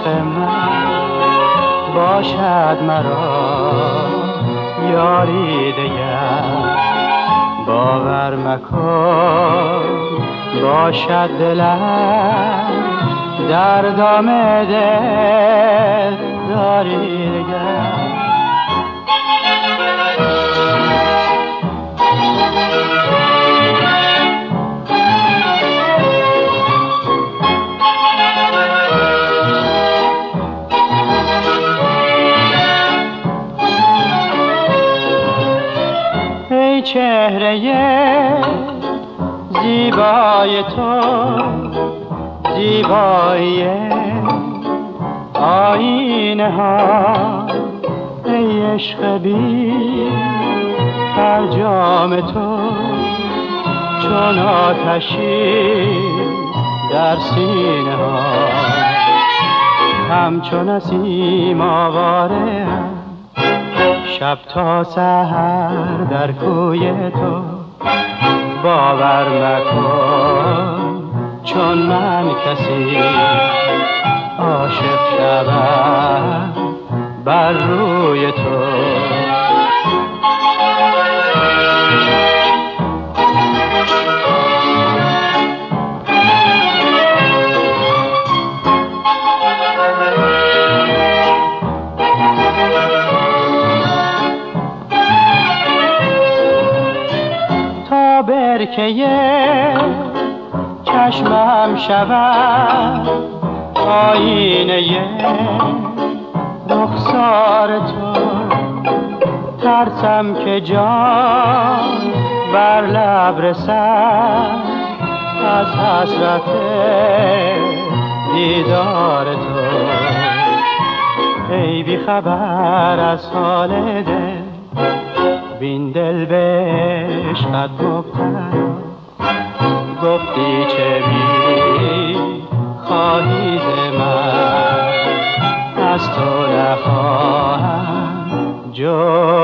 من باشد مرا یاری دگر، باور مکن باشد دلم در دام دل داری دگر. ای چهره زیبای تو، زیبایی آینه ها، ای عشق بی فرجام تو، چون آتشی در سینه ها، همچون نسیم آواره شب تا سحر در کوی تو. باور مکن چون من کسی عاشق شوم بر روی تو. برکه چشمم شود آینه رخسار تو، ترسم که جان بر لب رسد از حسرت دیدار تو. ای بی خبر از حال دل، بین دل به عشقت مبتلا، گفتی چه بی خواهی ز من، از تو نخواهم جز